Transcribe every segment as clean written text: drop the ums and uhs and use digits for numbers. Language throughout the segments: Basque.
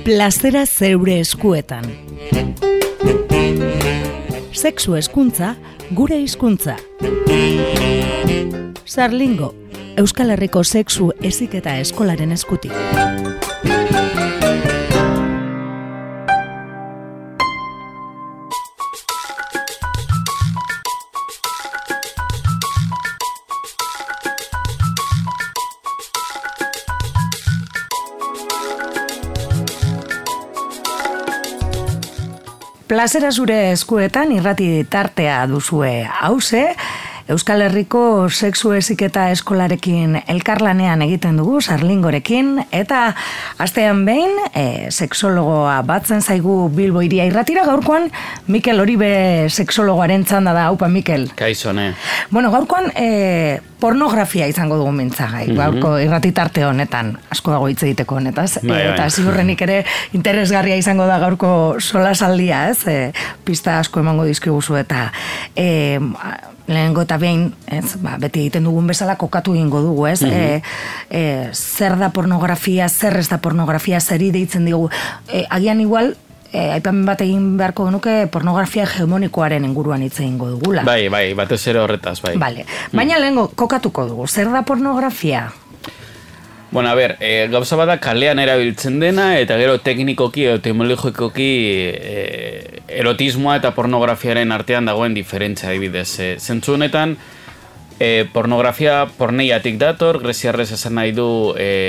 Plazera zeure eskuetan. Sexu hezkuntza, gure hizkuntza. Sarlingo, Euskal Herriko sexu heziketa eskolaren eskutik. Plazera zure eskuetan irrati tartea duzue hauze, Euskal Herriko sexu heziketa eskolarekin elkarlanean egiten dugu, Sarlingorekin, eta astean behin, sexologoa batzen zaigu Bilbo Hiria irratira, gaurkoan Mikel Oribe sexologoaren txanda da, haupa Mikel. Kaixo, ne? Bueno, gaurkoan pornografia izango dugu mintzagai, gaurko irrati tarte honetan, asko dago hitz egiteko honetaz, eta ziurrenik ere interesgarria izango da gaurko solasaldia, ez? Pista asko emango dizkiguzu eta lehenengo eta behin, beti egiten dugun bezala kokatu egingo dugu, ez? Zer da pornografia, zer ez da pornografia, zeri deitzen digu. Agian igual, aipamen bat egin beharko genuke pornografia hegemonikoaren inguruan hitz egingo dugula. Bai, batez ere horretaz, bai. Vale. Baina lehenengo kokatuko dugu, zer da pornografia? Bueno, a ber, gauza bada kalean erabiltzen dena, eta gero teknikoki edo etimologikoki erotismoa eta pornografiaren artean dagoen diferentzia adibidez. Zentzu honetan, pornografia porneiatik dator, greziarrez esan nahi du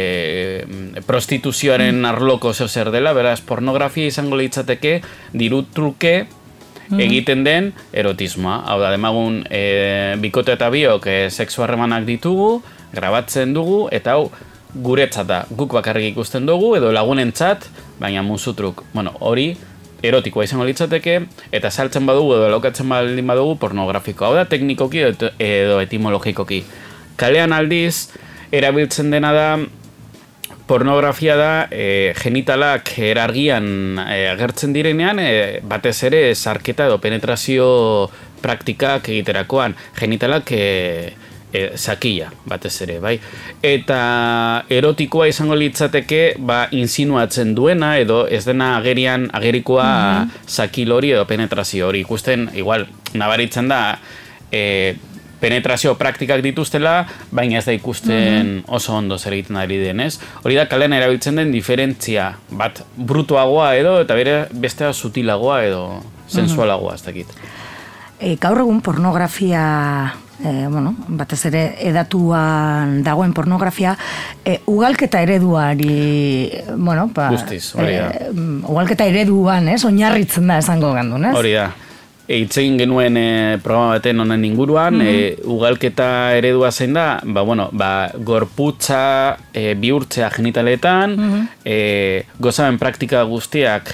prostituzioaren arloko zer dela, beraz, pornografia izango litzateke dirutruke egiten den erotismoa. Hau da, demagun bikote eta biok sexu harremanak ditugu, grabatzen dugu, eta hau, guretzat da, guk bakarrik ikusten dugu, edo lagunentzat, baina musutruk, bueno, hori erotikoa izango litzateke, eta saltzen badugu edo laukatzen baldin badugu pornografikoa. Hau da, teknikoki edo etimologikoki. Kalean aldiz, erabiltzen dena da, pornografia da genitalak erargian agertzen direnean, batez ere sarketa edo penetrazio praktikak egiterakoan. Genitalak sakila, batez ere, bai. Eta erotikoa izango litzateke, insinuatzen duena, edo ez dena agerikoa sakil hori edo penetrazio hori. Ikusten, igual, nabaritzen da, penetrazio praktikak dituztela, baina ez da ikusten oso ondo zer egiten ari denez. Hori da, kalean erabiltzen den diferentzia, bat brutuagoa edo, eta bestea sutilagoa edo sensualagoa, ez dakit. Gaur egun pornografia, batez ere edatuan dagoen pornografia, ugalketa ereduari, guztiz, hori da. Ugalketa ereduan, oinarritzen da esango gandun, ez? Hori da. Itzegin genuen programa baten honen inguruan, ugalketa eredua zein da, gorputza bihurtzea genitaletan, gozaben praktika guztiak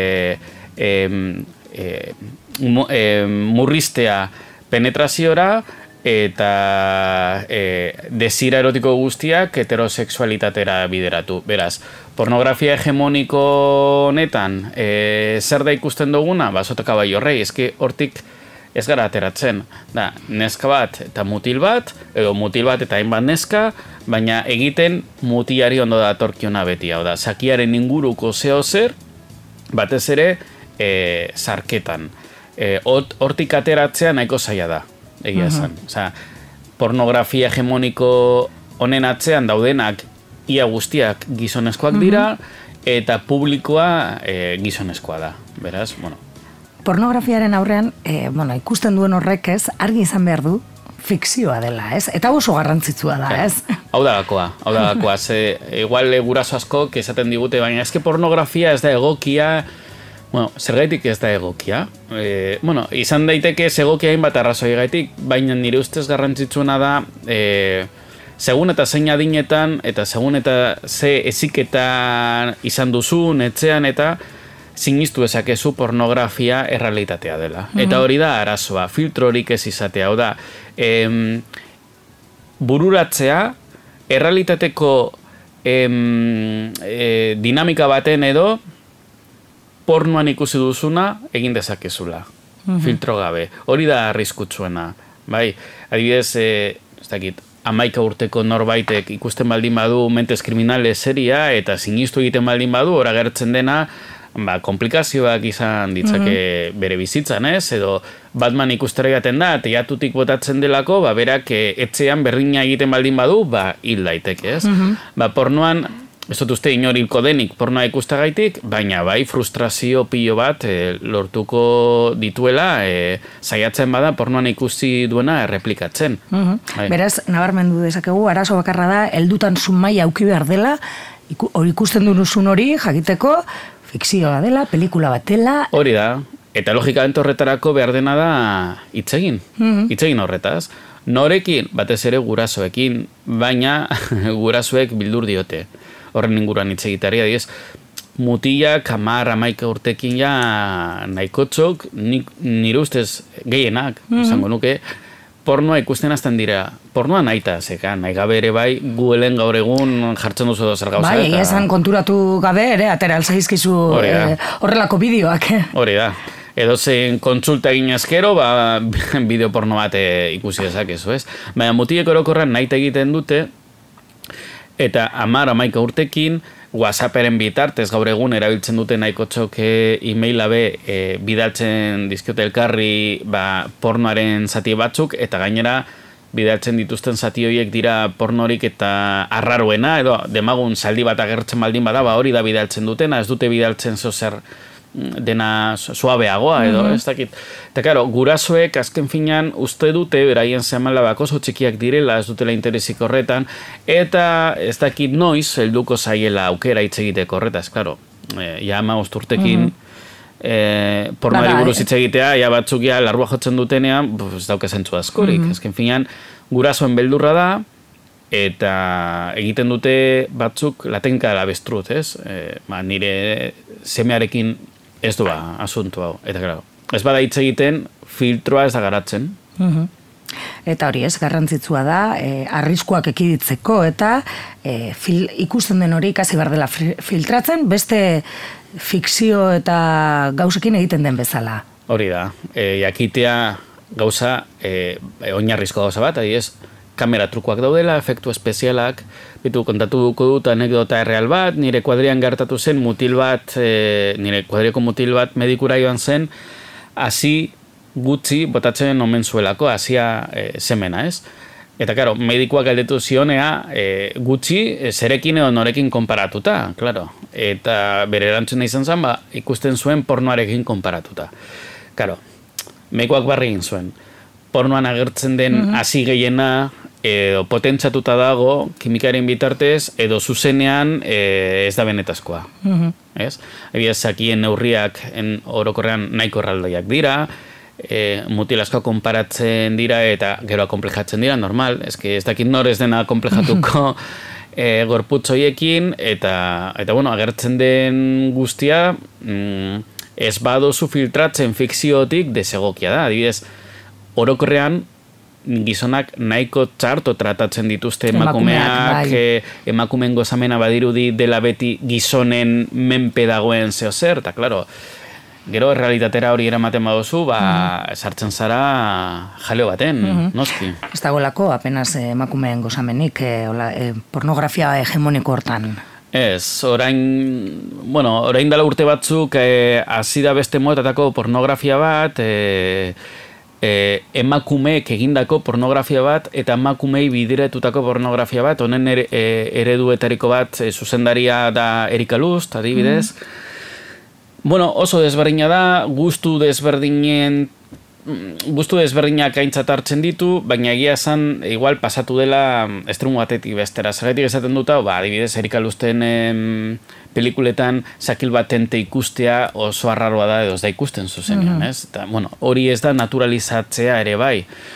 murriztea penetraziora, eta desira erotiko guztiak heterosexualitatera bideratu. Beraz, pornografia hegemoniko honetan zer da ikusten duguna? Sotaka bai horrei, eski hortik ez gara ateratzen. Da, neska bat eta mutil bat, edo mutil bat eta hainbat neska, baina egiten mutilari ondo datorkiona beti. Hau da, sakiaren inguruko zeo zer, batez ere, sarketan. Hortik ateratzea nahiko zaila da. Egia esan. Pornografia hegemoniko honen atzean daudenak ia guztiak gizonezkoak dira, eta publikoa gizonezkoa da. Beraz, pornografiaren aurrean, ikusten duen horrek ez, argi izan behar du, fikzioa dela, ez? Eta oso garrantzitsua da, ez? Hau da gakoa. Igual guraso asko, esaten digute, baina eske pornografia ez da egokia. Zergaitik ez da egokia. Izan daiteke ez egokia hainbat arrazoi gaitik, baina nire ustez garrantzitsuena da segun eta zein adinetan, eta segun eta ze heziketan izan duzun, etxean, eta sinistu ezakezu pornografia errealitatea dela. Eta hori da arazoa, filtro horik ez izatea. Hau da, bururatzea, errealitateko dinamika baten edo, pornoan ikusi duzuna egin dezakezula, filtro gabe. Hori da arriskutsuena, bai? Adibidez, ez dakit, 11 urteko norbaitek ikusten baldin badu Mentes Kriminales seria eta sinistu egiten baldin badu, ora gertzen dena, komplikazioak izan ditzake bere bizitzan, ez? Edo Batman ikustera jaten da, teatutik botatzen delako, berak etxean berdina egiten baldin badu, hil daiteke, ez? Pornoan, ez dut uste inorilko denik pornoa ikustagaitik, baina bai frustrazio pilo bat lortuko dituela, saiatzen bada pornoan ikusi duena erreplikatzen. Beraz, nabarmendu dezakegu, arazo bakarra da, heldutan maila auki behar dela, hori ikusten duzun hori, jakiteko, fikzioa dela, pelikula bat dela. Hori da, eta logikamente horretarako behar dena da hitzegin horretaz. Norekin, batez ere gurasoekin, baina gurasoek bildur diote. Horren inguruan hitz egitaria, diez, mutilak 10-11 urtekin ja nahikotzok, nire ustez gehienak, izango nuke, pornoa ikusten azten dira. Pornoa nahita, zeka, nahi gabe ere bai, Googleen gaur egun jartzen duzu da zer gauza. Bai, esan konturatu gabe ere, atera alzaizkizu horrelako bideoak. Hori da. Edo zein kontsulta egin ezkero, bideo porno bat ikusi dezakezu, ez? Baina mutilek orokorran nahita egiten dute, eta 10-11 urtekin, WhatsApperen bitartez gaur egun erabiltzen dute nahiko txok e-maila bidaltzen dizkiote elkarri pornoaren zati batzuk, eta gainera bidaltzen dituzten zati horiek dira pornorik eta arraroena, edo demagun saldi bat agertzen baldin bada, hori da bidaltzen dutena, ez dute bidaltzen zer dena suabeagoa, edo, ez dakit. Eta, karo, gurasoek azken finean uste dute, beraien zehamalabak oso txikiak direla, ez dutela interesik horretan, eta ez dakit noiz, helduko zaiela aukera hitz egiteko horretaz, karo. Ja 15 urtekin pornoari buruz hitz egitea, ja batzuk ja larrua jotzen dutenean, ez dauka zentzu askorik. Azken finean, gurasoen beldurra da, eta egiten dute batzuk latenka dela bestrut, ez? Nire semearekin ez du asuntu hau. Eta, claro, ez bada hitz egiten, filtroa ez da garatzen. Eta hori ez, garrantzitsua da, arriskuak ekiditzeko, eta ikusten den hori ikasi behar dela filtratzen, beste fikzio eta gauzekin egiten den bezala. Hori da, jakitea gauza, oinarrizko gauza bat, adiez, kamera trukoak daudela, efektu espezialak, kontatu duko dut anekdota erreal bat, nire kuadrian gertatu zen nire kuadriako mutil bat medikura joan zen, hasi gutxi botatzen omen zuelako, hasia semena, ez? Eta, karo, medikuak galdetu zionea gutxi zerekin edo norekin konparatuta, klaro. Eta bere erantzuna izan zen, ikusten zuen pornoarekin konparatuta. Karo, medikuak barri egin zuen. Pornoan agertzen den hasi gehiena edo potentzatuta dago kimikaren bitartez edo zuzenean ez da benetazkoa. Ez? Egia zakien neurriak orokorrean nahiko erraldaiak dira, mutil asko konparatzen dira eta gero konplejatzen dira, normal. Ez dakit nor ez dena konplejatuko gorputzoiekin eta bueno, agertzen den guztia ez badozu filtratzen fikziotik desegokia da. Adibidez, orokorrean gizonak nahiko txarto tratatzen dituzte emakumeak, emakumeen gozamena badirudi dela beti gizonen menpe dagoen zeo zer, eta klaro, gero errealitatera hori eramaten baduzu, sartzen zara jaleo baten, noski. Ez dagoelako apenas emakumeen gozamenik pornografia hegemoniko hortan. Ez, orain dela urte batzuk hasi da beste motatako pornografia bat, emakumeek egindako pornografia bat eta emakumei bideratutako pornografia bat, honen ereduetariko bat zuzendaria da Erika Lust, adibidez. Bueno, oso desberdina da, gustu desberdinak aintzat hartzen ditu, baina egia esan igual pasatu dela estremu batetik bestera. Zergatik esaten duta, adibidez Erika Lusten pelikuletan sakil batente ikustea oso arraroa da edo ez da ikusten zuzenean, ez? Eta, bueno, hori ez da naturalizatzea ere bai.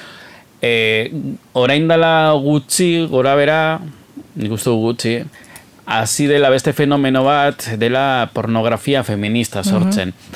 Orain dela gutxi, gora bera, nik uste du gutxi, hasi dela beste fenomeno bat dela pornografia feminista sortzen.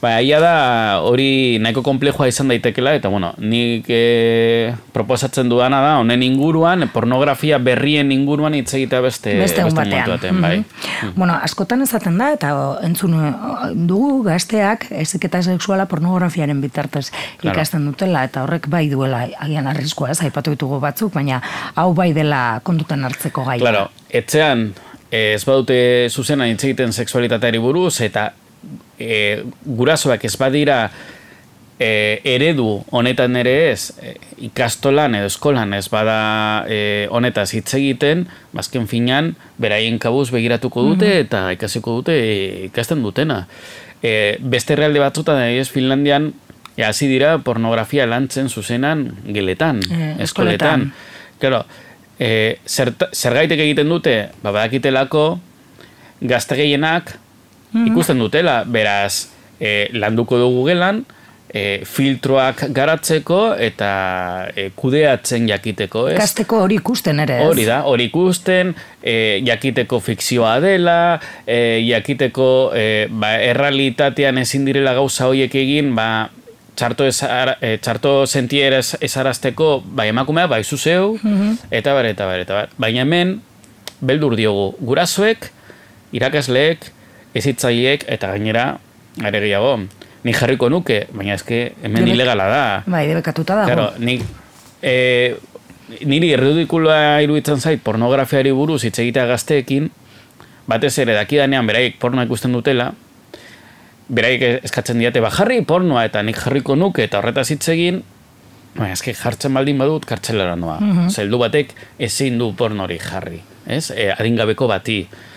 Aia da hori nahiko konplexua izan daitekela, eta bueno, nik proposatzen dudana da, honen inguruan, pornografia berrien inguruan hitz egitea beste batean. Bai. Bueno, askotan ezaten da, eta entzun dugu gazteak heziketa sexuala pornografiaren bitartez ikasten dutela, eta horrek bai duela agian arriskua, aipatu ditugu batzuk, baina hau bai dela kontutan hartzeko gaia. Claro, etxean ez badute zuzenan hitz egiten sexualitateari buruz, eta gurasoak ez badira eredu honetan ere ez, ikastolan edo eskolan ez bada honetaz hitz egiten, bazken finan, beraien kabuz begiratuko dute eta ikasiko dute ikasten dutena. Beste herrialde batzutan, Finlandian, hasi dira pornografia lantzen zuzenan geletan, eskoletan. Claro, zergaitek egiten dute, badakitelako gazte gehienak ikusten dutela, beraz, landuko dugu gelan, filtroak garatzeko eta kudeatzen jakiteko, ez? Gazteko hori ikusten ere, ez? Hori da, hori ikusten, jakiteko fikzioa dela, jakiteko errealitatean ezin direla gauza horiek egin, txarto sentiera esarazteko, emakumea, zuzeu, eta bar. Baina hemen, beldur diogu, gurasoek, irakasleek, ezitzaileek, eta gainera, are gehiago, nik jarriko nuke, baina eske hemen ilegala da. Bai, debekatuta dago. Claro, niri erridikuloa iruditzen zait pornografiari buruz hitz egitea gazteekin, batez ere dakidanean beraiek pornoa ikusten dutela, beraiek eskatzen diate, jarri pornoa, eta nik jarriko nuke, eta horretaz hitz egin, eske jartzen baldin badut, kartzelera noa. Zeldu batek ezin du pornori jarri, ez? Adingabeko bati.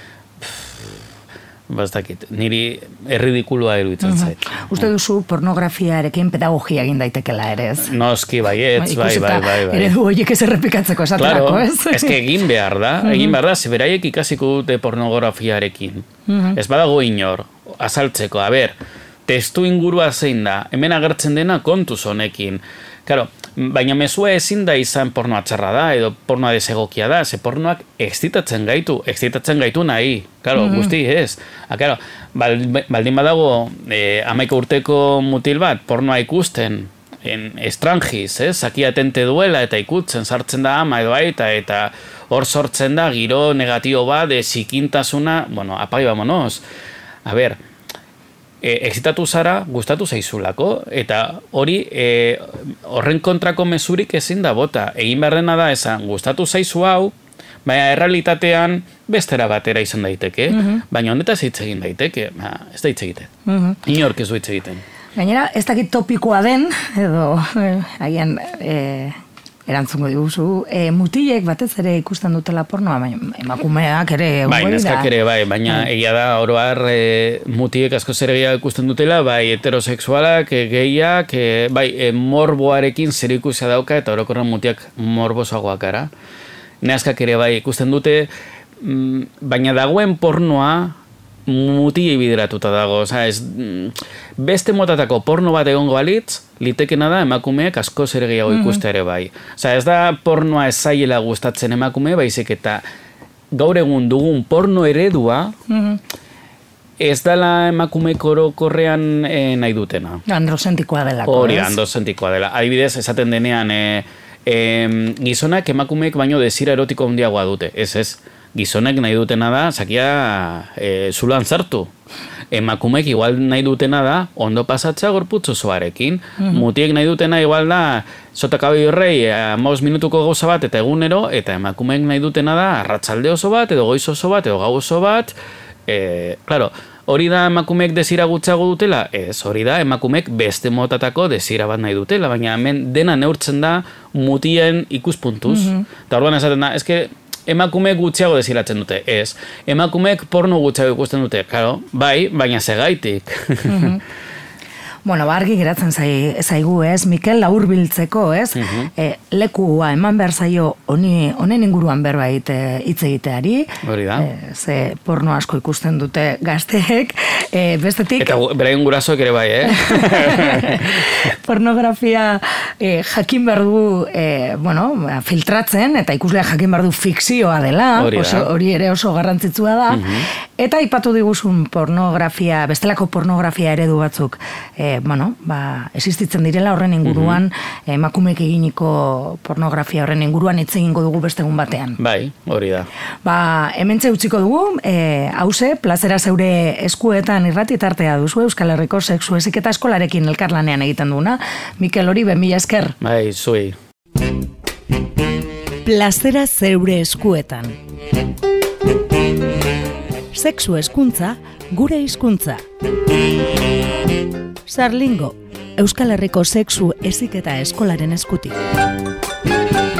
Bastakit, niri erridikuloa iruditzen zait. Uste duzu pornografiarekin pedagogia egin daitekela ere, ez? Noski, baietz, bai. Eredu horiek ez errepikatzeko esaterako, ez? Ez que egin behar da, zeberaiek ikasiko dute pornografiarekin. Ez badago inor, azaltzeko, testu ingurua zein da, hemen agertzen dena kontuz honekin. Claro, baina mezua ezin da izan pornoa txarra da, edo pornoa desegokia da, ze pornoak excitatzen gaitu nahi. Claro, guzti ez. Claro, baldin badago 11 urteko mutil bat pornoa ikusten, estrangiz, zaki atente duela eta ikutzen sartzen da ama edo aita, eta hor sortzen da giro negatibo bat, zikintasuna, bueno, apai bamonos. Excitatu zara, gustatu zaizulako, eta hori horren kontrako mezurik ezin da bota. Egin beharrena da esan, gustatu zaizu hau, baina errealitatean bestera batera izan daiteke, baina honetaz hitz egin daiteke, ez da hitz egiten. Inork ez du hitz egiten. Gainera, ez dakit topikoa den, edo haien erantzungo diguzu, mutilek batez ere ikusten dutela pornoa, baina emakumeak ere neskak ere, baina egia da oroar mutilek asko zer gehiago ikusten dutela, heterosexualak, gehiak, morboarekin zer ikusia dauka, eta orokorren mutilak morbosoagoak gara. Neskak ere ikusten dute, baina dagoen pornoa mutilei bideratuta dago, beste motatako porno bat egongo balitz, litekena da emakumeek asko zer gehiago ikustea ere bai. Ez da pornoa ez zaiela gustatzen emakume, baizik eta gaur egun dugun porno eredua ez dela emakumeek orokorrean nahi dutena. Androzentikoa delako, hori, androzentikoa dela. Adibidez, esaten denean gizonak emakumeek baino desira erotiko handiagoa dute. Ez. Gizonek nahi dutena da, zakia zulan zartu. Emakumeek igual nahi dutena da, ondo pasatzea gorputz osoarekin. Mutiek nahi dutena igual da, sota kabello rei, 5 minutuko gauza bat eta egunero, eta emakumeek nahi dutena da, arratsalde oso bat, edo goiz oso bat, edo gau oso bat. Claro, hori da emakumeek desira gutxago dutela? Ez, hori da emakumeek beste motatako desira bat nahi dutela, baina hemen dena neurtzen da mutien ikuspuntuz. Eta orduan esaten da, eske, emakumeek gutxiago desiratzen dute, ez. Emakumeek porno gutxiago ikusten dute, claro, bai, baina segaitik. Bueno, argi geratzen zaigu, ez, Mikel laburbiltzeko, ez, lekua eman behar zaio honen inguruan berbait hitz egiteari. Hori da. Ze porno asko ikusten dute gazteek, bestetik... Eta beraien gurasoek ere bai, Pornografia jakin behar du, filtratzen, eta ikusleak jakin behar du fikzioa dela, hori ere oso garrantzitsua da, Eta aipatu diguzun pornografia, bestelako pornografia eredu batzuk, existitzen direla horren inguruan, emakumeek eginiko pornografia horren inguruan hitz egingo dugu beste egun batean. Bai, hori da. Hementxe utziko dugu, hause, plazera zeure eskuetan irratitartea duzu Euskal Herriko Sexu Heziketa Eskolarekin elkarlanean egiten duguna. Mikel, hori, mila esker. Bai, zuei. Plazera zeure eskuetan. Sexu hezkuntza, gure hizkuntza. Sarlingo, Euskal Herriko Sexu Heziketa Eskolaren eskutik.